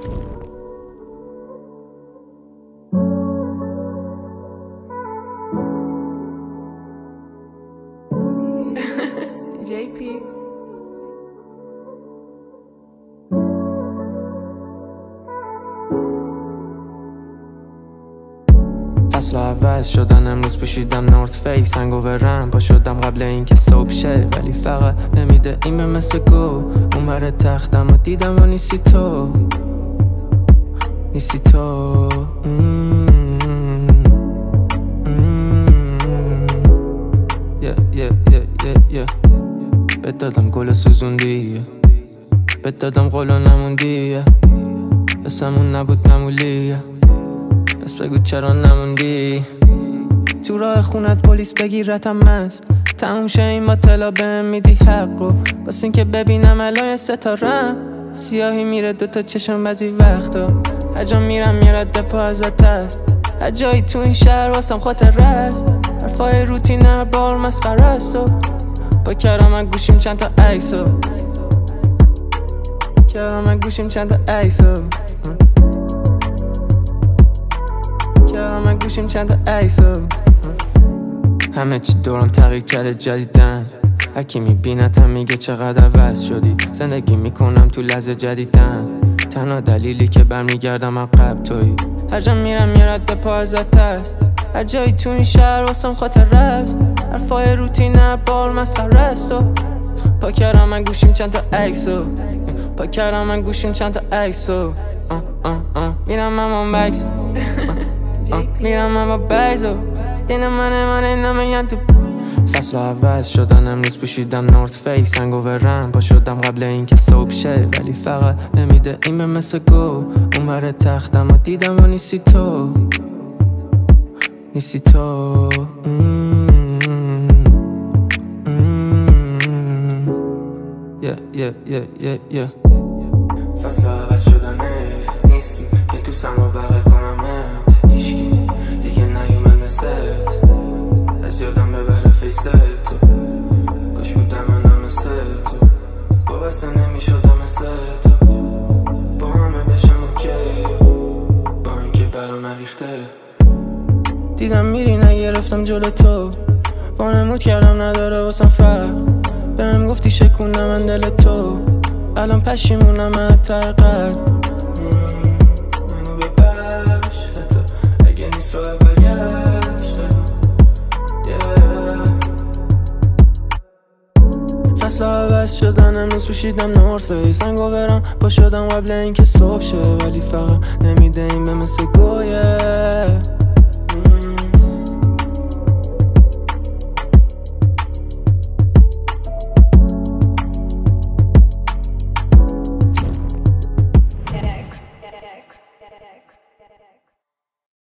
JP. فصل عوض شدن امروز پوشیدم نورت فیس هنگوورم پا شدم قبل اینکه صبح شه ولی فقط نمیده این به مثل گو اون بر تختم و دیدم و نیستی تو نیستی تو بهت دادم گل سوزوندی بهت دادم قول و نموندی اسمون نبود نمولی پس بگو چرا نموندی تو راه خونت پلیس بگیرتم مست تموم شه این با طلا بهم میدی حقو بس این که ببینم الان ستارم سیاهی میره دوتا چشم بعضی وقتا هر جا میرم یه رد پا ازت هست هر جایی تو این شهر واسم خاطر است حرفای روتین هر بار مسخره است و با کرامت گوشیم چند تا عکسو کرامت گوشیم چند تا عکسو کرامت گوشیم چند تا عکسو همه چی دورم تغییر کرده جدیدن هرکی میبینتم میگه چقدر عوض شدی زندگی میکنم تو لحظه جدیدن تنها دلیلی که برمیگردم عقب تویی هر جا میرم یه رد پا ازت هست هر جایی تو این شهر واسم خاطر است حرفای روتین هر بار مسخره است و پا کردم من گوشیم چند تا عکسو پا کردم من گوشیم چند تا عکسو میرم اما بکس میرم اما بکسو دین منه نمیگن تو فصل عوض شدن امروز پوشیدم نورت فیس هنگوورم پا شدم قبل اینکه صبح شه ولی فقط نمیده این به مثل گو اون بر تختم و دیدم و نیستی تو نیستی تو فصل عوض شدن نیستی که تو سما بغل کنمت هیچکی دیگه نیومد مثل از یادم ببره فیست تو کاش بودم منم مثل تو وابسته نمیشدم مثل تو با همه بشم اوکی با اینکه برام ریخته دیدم میری نگرفتم جلو تو وانمود کردم نداره واسم فرق بهم گفتی شکوندم من دل تو الان پشیمونم حتی قلب منو ببخش حتی اگه نیست راه برگشت فصل عوض شدن امروز پوشیدم نورت فیس هنگوورم پا شدم قبل اینکه صبح شه ولی فقط نمیده این به مثل گویه